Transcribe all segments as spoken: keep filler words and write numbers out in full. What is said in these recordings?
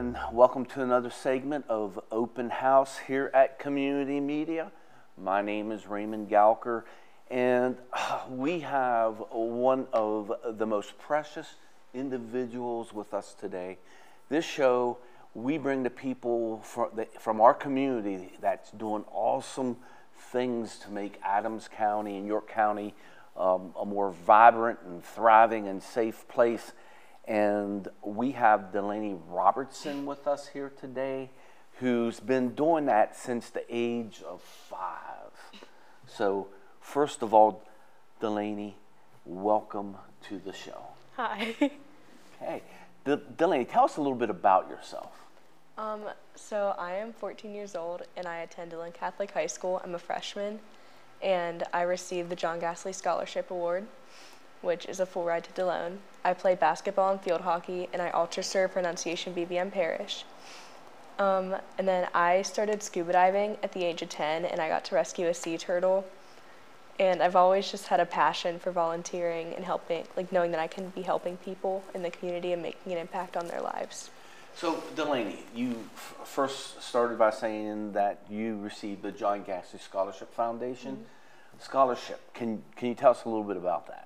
and welcome to another segment of Open House here at Community Media. My name is Raymond Galker, and we have one of the most precious individuals with us today. This show, we bring the people from our community that's doing awesome things to make Adams County and York County um, a more vibrant and thriving and safe place. And we have Delaney Robertson with us here today, who's been doing that since the age of five. So first of all, Delaney, welcome to the show. Hi. Okay. De Delaney, tell us a little bit about yourself. Um, so I am fourteen years old, and I attend Dillon Catholic High School. I'm a freshman, and I received the John Gastley Scholarship Award, which is a full ride to Dillon. I play basketball and field hockey, and I ultra serve Pronunciation B B M Parish. Um, and then I started scuba diving at the age of ten, and I got to rescue a sea turtle. And I've always just had a passion for volunteering and helping, like knowing that I can be helping people in the community and making an impact on their lives. So, Delaney, you f first started by saying that you received the John Gastley Scholarship Foundation mm-hmm. scholarship. Can, can you tell us a little bit about that?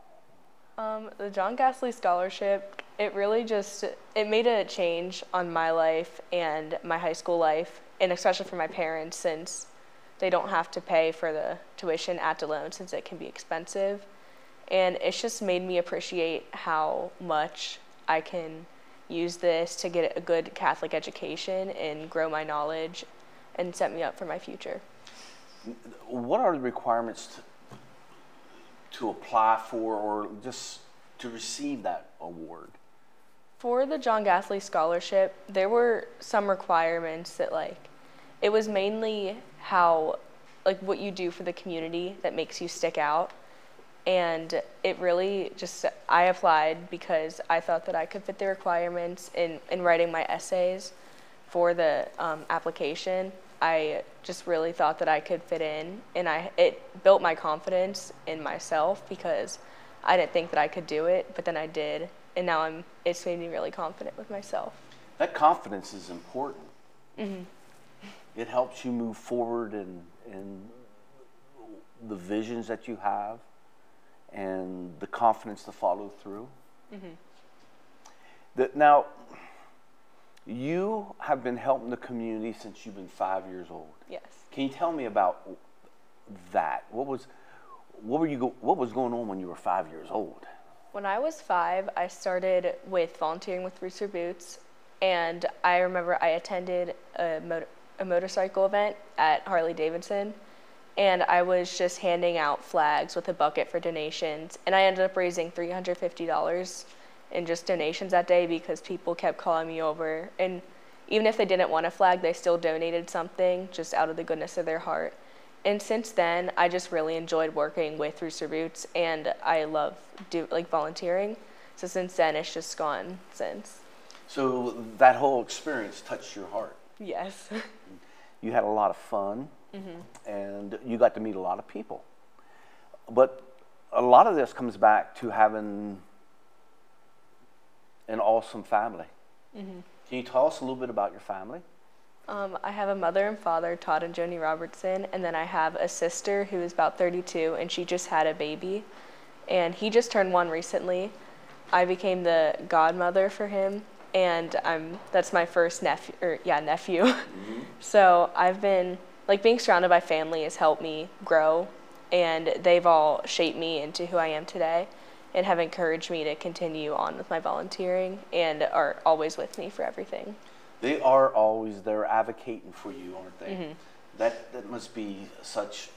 Um, the John Gastley Scholarship, it really just, it made a change on my life and my high school life, and especially for my parents, since they don't have to pay for the tuition at Dillon since it can be expensive. And it's just made me appreciate how much I can use this to get a good Catholic education and grow my knowledge and set me up for my future. What are the requirements to to apply for or just to receive that award? For the John Gastley Scholarship, there were some requirements that, like, it was mainly how, like, what you do for the community that makes you stick out. And it really just, I applied because I thought that I could fit the requirements in, in writing my essays for the um, application. I just really thought that I could fit in, and I it built my confidence in myself because I didn't think that I could do it, but then I did, and now I'm it's made me really confident with myself. That confidence is important. Mm-hmm. It helps you move forward in, in the visions that you have and the confidence to follow through. Mm-hmm. The, now, you have been helping the community since you've been five years old. Yes. Can you tell me about that? What was, what were you, go, what was going on when you were five years old? When I was five, I started with volunteering with Rooster Boots, and I remember I attended a, motor, a motorcycle event at Harley Davidson, and I was just handing out flags with a bucket for donations, and I ended up raising three hundred fifty dollars in just donations that day because people kept calling me over, and even if they didn't want a flag, they still donated something just out of the goodness of their heart. And since then, I just really enjoyed working with Rooster Boots, and I love do like volunteering. So since then, it's just gone since. So that whole experience touched your heart. Yes. You had a lot of fun, mm-hmm. and you got to meet a lot of people. But a lot of this comes back to having an awesome family. Mm-hmm. Can you tell us a little bit about your family? Um, I have a mother and father, Todd and Joni Robertson, and then I have a sister who is about thirty-two, and she just had a baby, and he just turned one recently. I became the godmother for him, and I'm that's my first nephew, or yeah, nephew. Mm-hmm. So I've been, like, being surrounded by family has helped me grow, and they've all shaped me into who I am today, and have encouraged me to continue on with my volunteering and are always with me for everything. They are always there advocating for you, aren't they? Mm-hmm. That that must be such.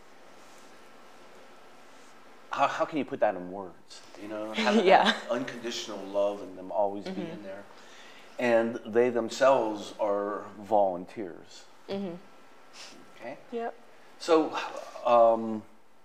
How how can you put that in words? You know, having yeah. that unconditional love and them always mm-hmm. being there, and they themselves are volunteers. Mm-hmm. Okay. Yep. So, um,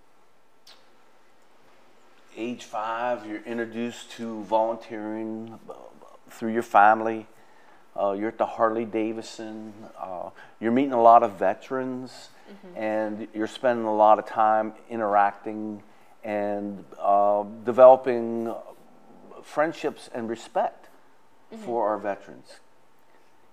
age five, you're introduced to volunteering through your family. Uh, you're at the Harley Davidson. Uh, you're meeting a lot of veterans, mm-hmm. and you're spending a lot of time interacting and uh, developing friendships and respect mm-hmm. for our veterans.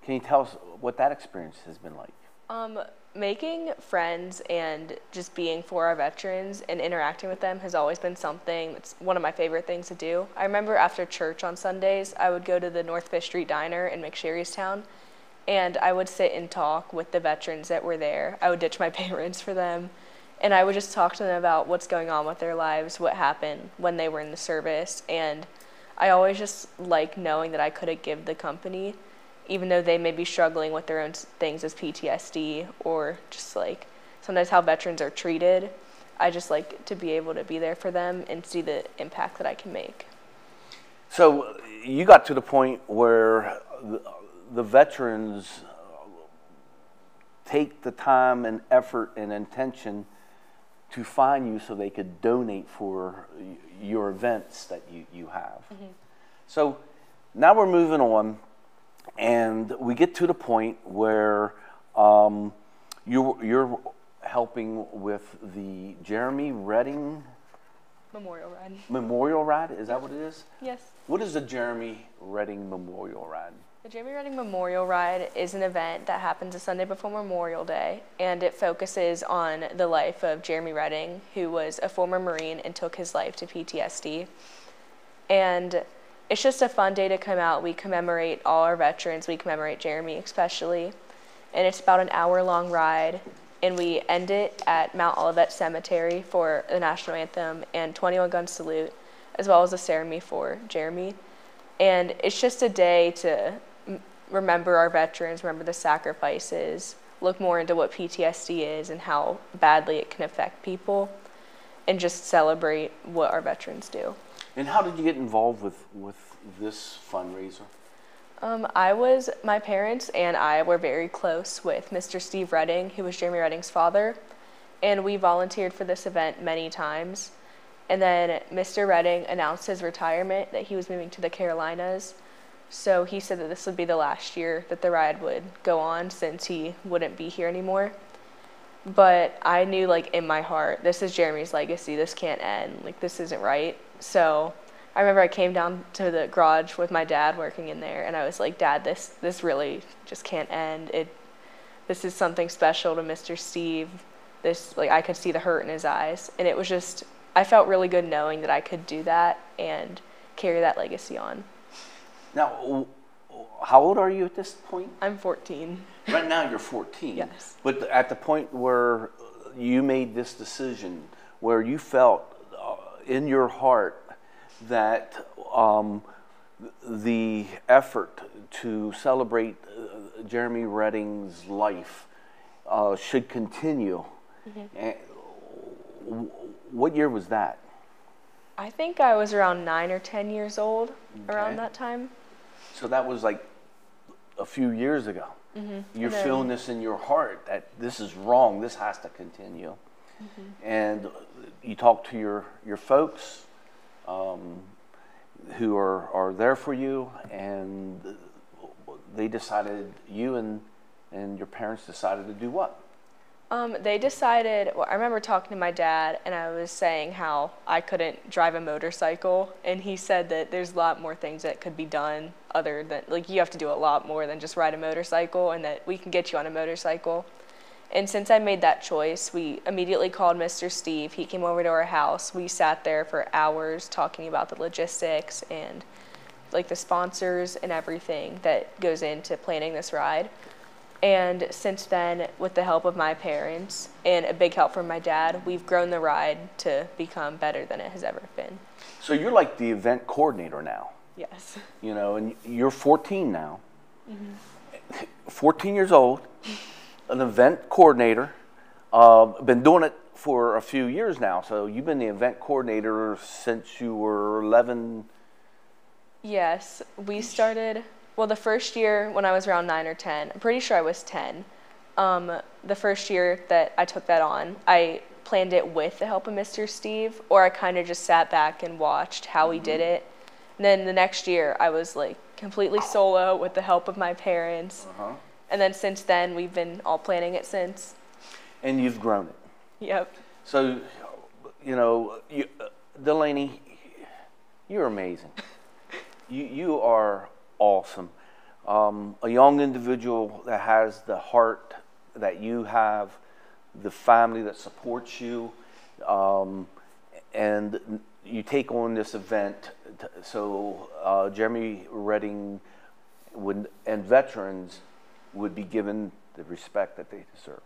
Can you tell us what that experience has been like? Um, making friends and just being for our veterans and interacting with them has always been something that's one of my favorite things to do. I remember after church on Sundays, I would go to the North Fifth Street Diner in McSherrystown, and I would sit and talk with the veterans that were there. I would ditch my parents for them, and I would just talk to them about what's going on with their lives, what happened when they were in the service, and I always just like knowing that I could give the company, even though they may be struggling with their own things as P T S D or just like sometimes how veterans are treated. I just like to be able to be there for them and see the impact that I can make. So you got to the point where the, the veterans take the time and effort and intention to find you so they could donate for your events that you, you have. Mm-hmm. So now we're moving on, and we get to the point where um, you're, you're helping with the Jeremy Redding Memorial Ride. Memorial Ride, is that what it is? Yes. What is the Jeremy Redding Memorial Ride? The Jeremy Redding Memorial Ride is an event that happens the Sunday before Memorial Day, and it focuses on the life of Jeremy Redding, who was a former Marine and took his life to P T S D. And it's just a fun day to come out. We commemorate all our veterans. We commemorate Jeremy especially. And it's about an hour-long ride, and we end it at Mount Olivet Cemetery for the national anthem and twenty-one gun salute, as well as a ceremony for Jeremy. And it's just a day to remember our veterans, remember the sacrifices, look more into what P T S D is and how badly it can affect people, and just celebrate what our veterans do. And how did you get involved with, with this fundraiser? Um, I was, my parents and I were very close with Mister Steve Redding, who was Jeremy Redding's father, and we volunteered for this event many times. And then Mister Redding announced his retirement, that he was moving to the Carolinas. So he said that this would be the last year that the ride would go on since he wouldn't be here anymore. But I knew, like, in my heart, this is Jeremy's legacy. This can't end. Like, this isn't right. So I remember I came down to the garage with my dad working in there, and I was like, Dad, this this really just can't end. It, this is something special to Mister Steve. This, like, I could see the hurt in his eyes. And it was just, I felt really good knowing that I could do that and carry that legacy on. Now, how old are you at this point? I'm fourteen. Right now you're fourteen. Yes. But at the point where you made this decision, where you felt uh, in your heart that um, the effort to celebrate uh, Jeremy Redding's life uh, should continue, mm-hmm. and what year was that? I think I was around nine or ten years old, okay. around that time. So that was like a few years ago. Mm-hmm. You're then, feeling this in your heart that this is wrong, this has to continue. Mm-hmm. And you talk to your, your folks um, who are, are there for you, and they decided, you and, and your parents decided to do what? Um, they decided, well, I remember talking to my dad, and I was saying how I couldn't drive a motorcycle, and he said that there's a lot more things that could be done other than, like, you have to do a lot more than just ride a motorcycle, and that we can get you on a motorcycle. And since I made that choice, we immediately called Mister Steve. He came over to our house. We sat there for hours talking about the logistics and, like, the sponsors and everything that goes into planning this ride. And since then, with the help of my parents and a big help from my dad, we've grown the ride to become better than it has ever been. So you're like the event coordinator now. Yes. You know, and you're fourteen now. Mm-hmm. fourteen years old, an event coordinator. Uh, been doing it for a few years now. So you've been the event coordinator since you were eleven. Yes, we started... Well, the first year when I was around nine or ten, I'm pretty sure I was ten. Um, the first year that I took that on, I planned it with the help of Mister Steve, or I kind of just sat back and watched how he did it. And then the next year, I was like completely solo with the help of my parents. Uh-huh. And then since then, we've been all planning it since. And you've grown it. Yep. So, you know, you, uh, Delaney, you're amazing. you you are awesome. um, a young individual that has the heart that you have, the family that supports you, um, and you take on this event. So uh, Jeremy Redding would, and veterans would be given the respect that they deserve.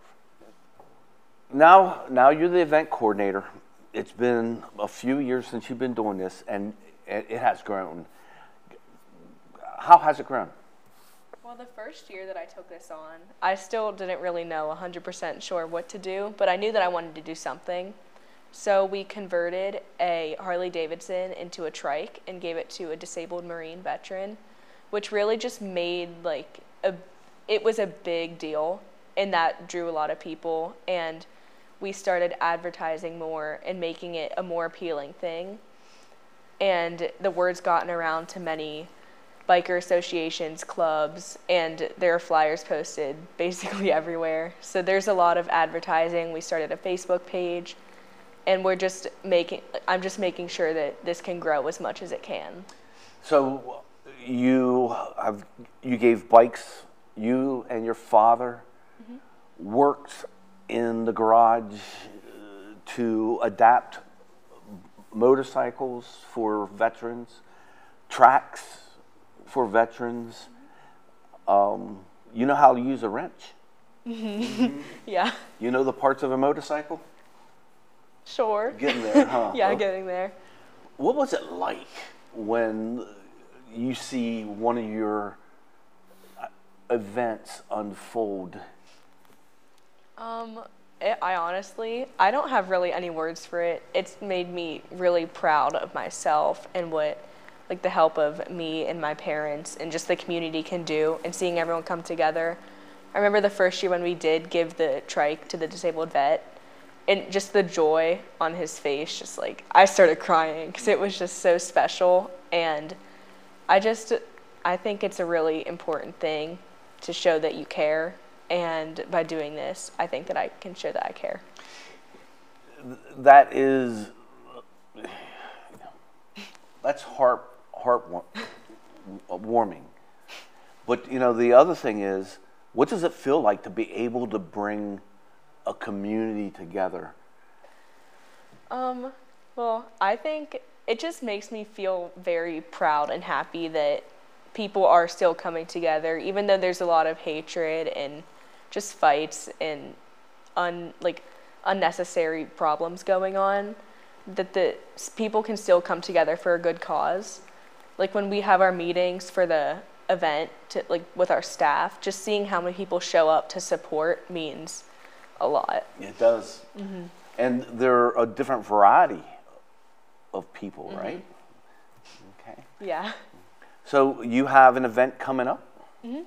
Now, now you're the event coordinator. It's been a few years since you've been doing this, and it has grown. How has it grown? Well, the first year that I took this on, I still didn't really know one hundred percent sure what to do, but I knew that I wanted to do something. So we converted a Harley Davidson into a trike and gave it to a disabled Marine veteran, which really just made like a, it was a big deal, and that drew a lot of people, and we started advertising more and making it a more appealing thing. And the word's gotten around to many biker associations, clubs, and there are flyers posted basically everywhere. So there's a lot of advertising. We started a Facebook page, and we're just making, I'm just making sure that this can grow as much as it can. So you have, you gave bikes, you and your father mm-hmm. worked in the garage to adapt motorcycles for veterans, tracks for veterans. Um, you know how to use a wrench? Mm-hmm. Yeah. You know the parts of a motorcycle? Sure. Getting there, huh? Yeah, huh? getting there. What was it like when you see one of your events unfold? Um, it, I honestly, I don't have really any words for it. It's made me really proud of myself and what, like, the help of me and my parents and just the community can do, and seeing everyone come together. I remember the first year when we did give the trike to the disabled vet, and just the joy on his face, just like, I started crying because it was just so special. And I just, I think it's a really important thing to show that you care. And by doing this, I think that I can show that I care. That is, that's heart, heart warming. But, you know, the other thing is, what does it feel like to be able to bring a community together? Um, well, I think it just makes me feel very proud and happy that people are still coming together, even though there's a lot of hatred and just fights and un, like unnecessary problems going on, that the people can still come together for a good cause. Like when we have our meetings for the event to, like with our staff, just seeing how many people show up to support means a lot. It does. Mm-hmm. And there are a different variety of people, mm-hmm. right? Okay. Yeah. So you have an event coming up? Mm-hmm.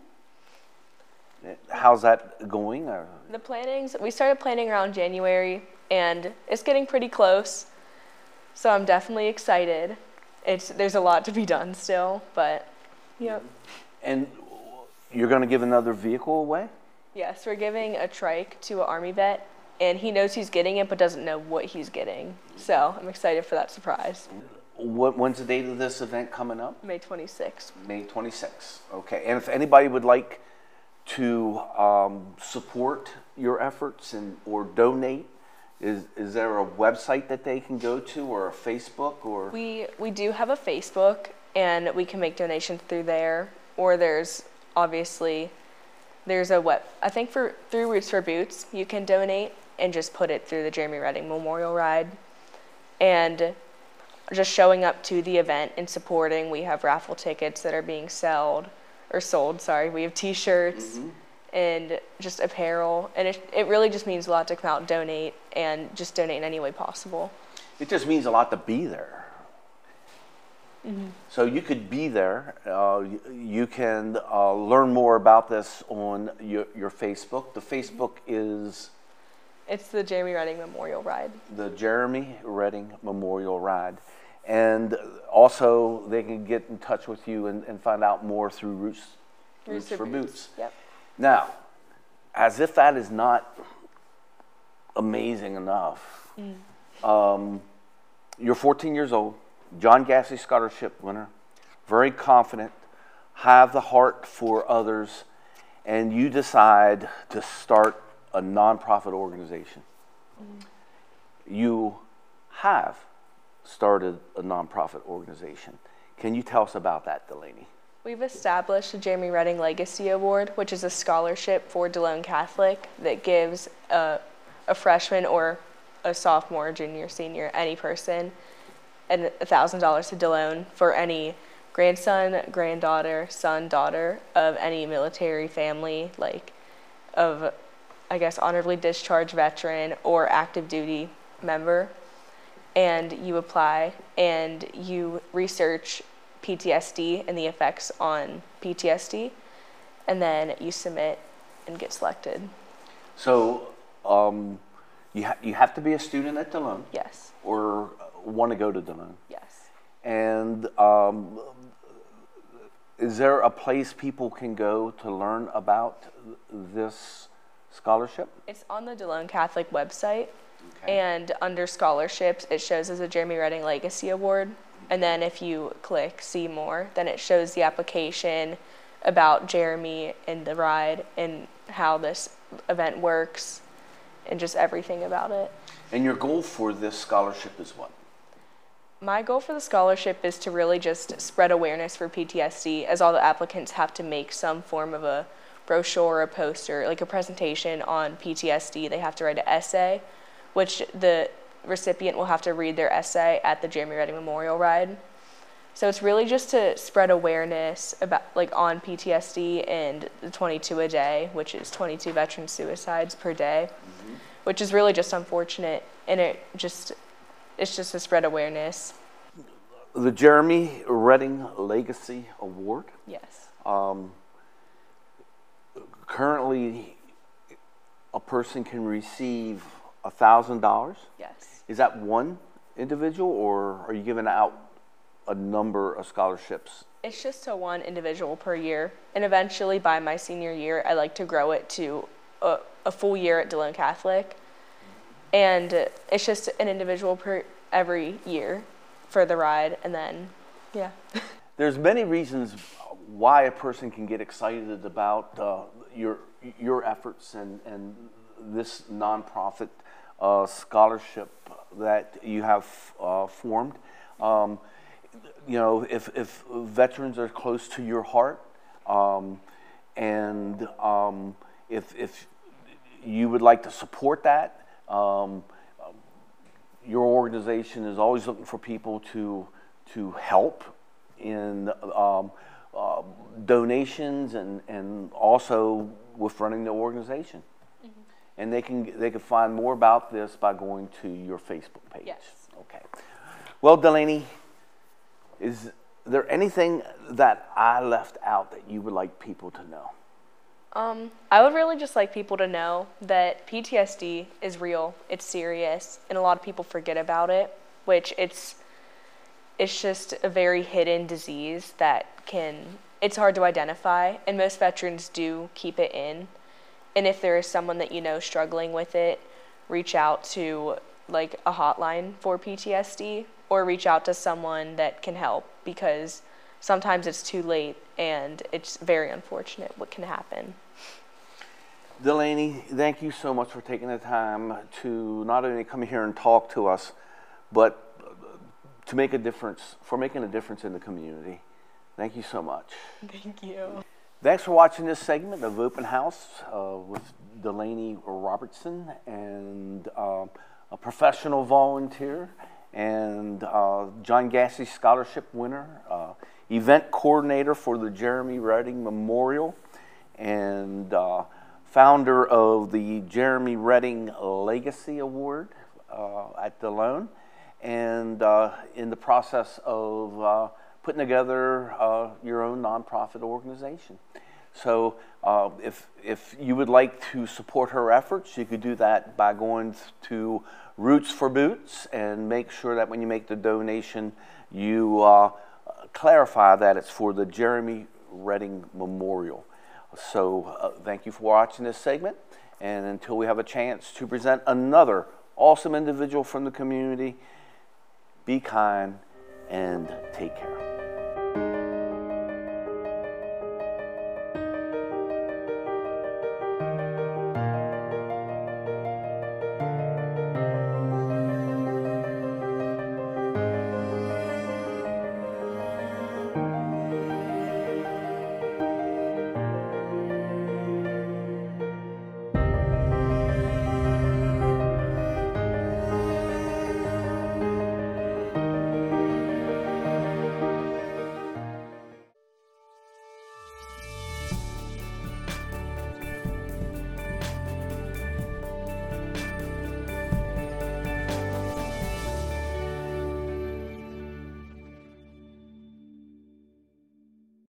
How's that going? Or? The plannings, we started planning around January, and it's getting pretty close. So I'm definitely excited. It's there's a lot to be done still, but yep. And you're going to give another vehicle away? Yes, we're giving a trike to an Army vet, and he knows he's getting it but doesn't know what he's getting. So I'm excited for that surprise. What, when's the date of this event coming up? May twenty-sixth. May twenty-sixth. Okay. And if anybody would like to um, support your efforts and or donate, is is there a website that they can go to, or a Facebook, or? We we do have a Facebook, and we can make donations through there. Or there's obviously there's a web. I think for through Roots for Boots you can donate and just put it through the Jeremy Redding Memorial Ride, and just showing up to the event and supporting. We have raffle tickets that are being sold. Or sold, sorry. We have T-shirts mm-hmm. and just apparel, and it it really just means a lot to come out and donate, and just donate in any way possible. It just means a lot to be there. Mm-hmm. So you could be there. Uh, you, you can uh, learn more about this on your, your Facebook. The Facebook is? It's the Jeremy Redding Memorial Ride. The Jeremy Redding Memorial Ride. And also, they can get in touch with you and, and find out more through Roots, Roots, Roots for Boots. Boots. Yep. Now, as if that is not amazing enough, mm. um, you're fourteen years old, John Gassey Scholarship winner, very confident, have the heart for others, and you decide to start a nonprofit organization. Mm-hmm. You have started a nonprofit organization. Can you tell us about that, Delaney? We've established the Jeremy Redding Legacy Award, which is a scholarship for DeLone Catholic that gives a, a freshman or a sophomore, junior, senior, any person, and one thousand dollars to DeLone for any grandson, granddaughter, son, daughter of any military family, like of, I guess, honorably discharged veteran or active duty member. And you apply and you research P T S D and the effects on P T S D, and then you submit and get selected. So um, you, ha you have to be a student at DeLone? Yes. Or want to go to DeLone? Yes. And um, is there a place people can go to learn about this scholarship? It's on the DeLone Catholic website. Okay. And under scholarships, it shows as a Jeremy Redding Legacy Award. And then if you click see more, then it shows the application about Jeremy and the ride and how this event works and just everything about it. And your goal for this scholarship is what? My goal for the scholarship is to really just spread awareness for P T S D, as all the applicants have to make some form of a brochure, a poster, like a presentation on P T S D. They have to write an essay, which the recipient will have to read their essay at the Jeremy Redding Memorial Ride. So it's really just to spread awareness about like on P T S D and the twenty-two a day, which is twenty-two veteran suicides per day, mm-hmm. which is really just unfortunate, and it just it's just to spread awareness. The Jeremy Redding Legacy Award. Yes. Um, currently, a person can receive a thousand dollars. Yes. Is that one individual, or are you giving out a number of scholarships? It's just to one individual per year, and eventually by my senior year, I like to grow it to a, a full year at DeLone Catholic, and it's just an individual per every year for the ride, and then, yeah. There's many reasons why a person can get excited about uh, your your efforts and and this nonprofit uh, scholarship that you have uh, formed. Um, you know, if, if veterans are close to your heart, um, and um, if, if you would like to support that, um, your organization is always looking for people to, to help in um, uh, donations and, and also with running the organization. Mm-hmm. And they can, they can find more about this by going to your Facebook page. Yes. Okay. Well, Delaney, is there anything that I left out that you would like people to know? Um, I would really just like people to know that P T S D is real, it's serious, and a lot of people forget about it, which it's, it's just a very hidden disease that can, it's hard to identify, and most veterans do keep it in. And if there is someone that you know struggling with it, reach out to like a hotline for P T S D, or reach out to someone that can help, because sometimes it's too late and it's very unfortunate what can happen. Delaney, thank you so much for taking the time to not only come here and talk to us, but to make a difference, for making a difference in the community. Thank you so much. Thank you. Thanks for watching this segment of Open House uh, with Delaney Robertson, and uh, a professional volunteer, and uh, John Gassey Scholarship winner, uh, event coordinator for the Jeremy Redding Memorial, and uh, founder of the Jeremy Redding Legacy Award uh, at DeLone, and uh, in the process of uh, putting together uh, your own nonprofit organization. So uh, if, if you would like to support her efforts, you could do that by going to Roots for Boots, and make sure that when you make the donation, you uh, clarify that it's for the Jeremy Redding Memorial. So uh, thank you for watching this segment, and until we have a chance to present another awesome individual from the community, be kind and take care.